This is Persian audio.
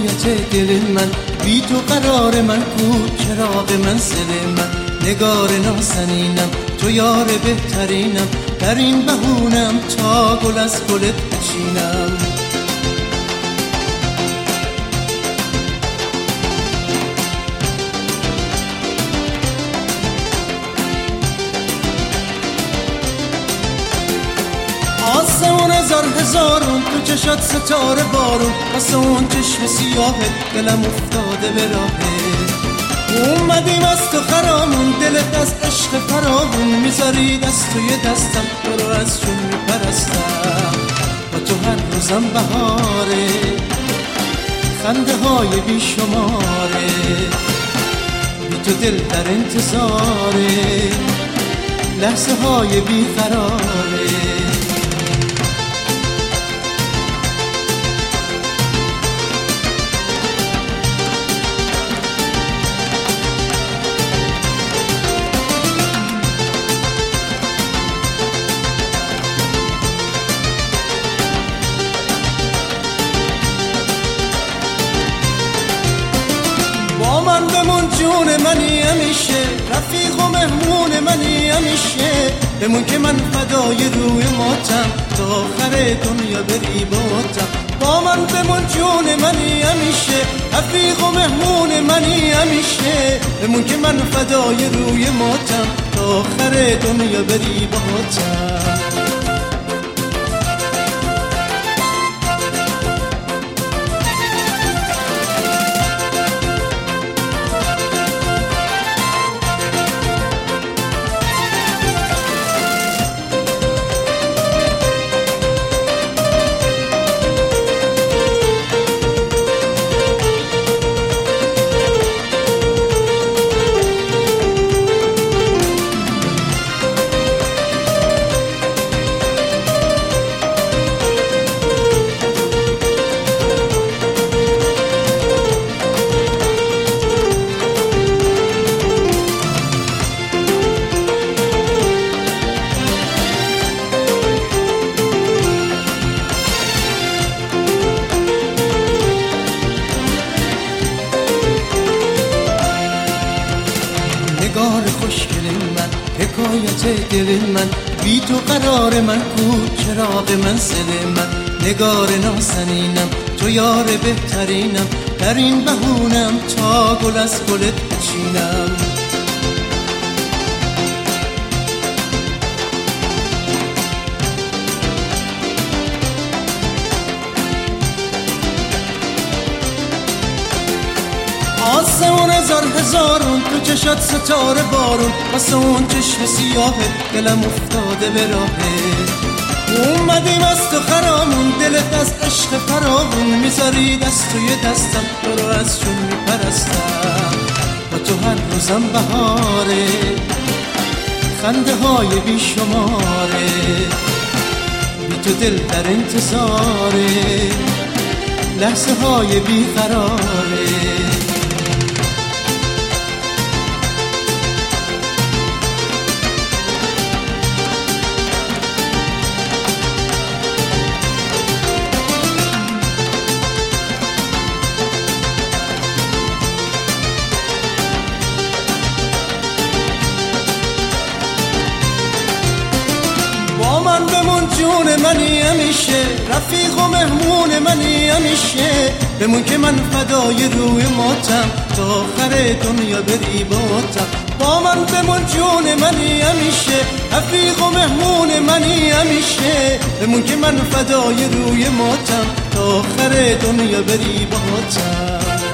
حکایت دل من، بی تو قرار من کو چراغ منزل من. نگار نازنینم تو یار بهترینم، در این بهونم تا گل از گلت بچینم. آسمون هزار هزارون تو چشات ستاره بارون، واسه اون چشم سیاهت دلم افتاده به راهت. اومدیم از تو خرامون، دلت از عشق فراوون، میذاری دست توی دستم تو رو از جون میپرستم. با تو هر روزم بهاره، خنده های بی شماره، بی تو دل در انتظاره، لحظه های بی قراره. من بمون جون منی همیشه، رفیق و مهمون منی همیشه. بمون که من فدای روی ماتم، تا آخر دنیا بری باتم. با من بمون جون منی همیشه، رفیق و مهمون منی همیشه. بمون که من فدای روی ماتم، تا آخر دنیا بری باتم. نگار خوشگل من، حکایت دل من، بی تو قرار من کو چراغ منزل من. نگار نازنینم تو یار بهترینم، در این بهونم تا گل از گلت بچینم. آسمون هزار هزارون تو چشات ستاره بارون، واسه اون چشم سیاهت دلم افتاده به راهت. اومدیم از تو خرامون، دلت از عشق فراوون، میذاری دست توی دستم تو رو از جون میپرستم. با تو هر روزم بهاره، خنده های بی شماره، بی تو دل در انتظاره، لحظه های بی قراره. من بمون جون منی همیشه، رفیق و مهمون منی همیشه. بمون که من فدای روی ماتم، تا آخر دنیا بری باتم. با من بمون جون منی همیشه، رفیق و مهمون منی همیشه. بمون که من فدای روی ماتم، تا آخر دنیا بری باتم.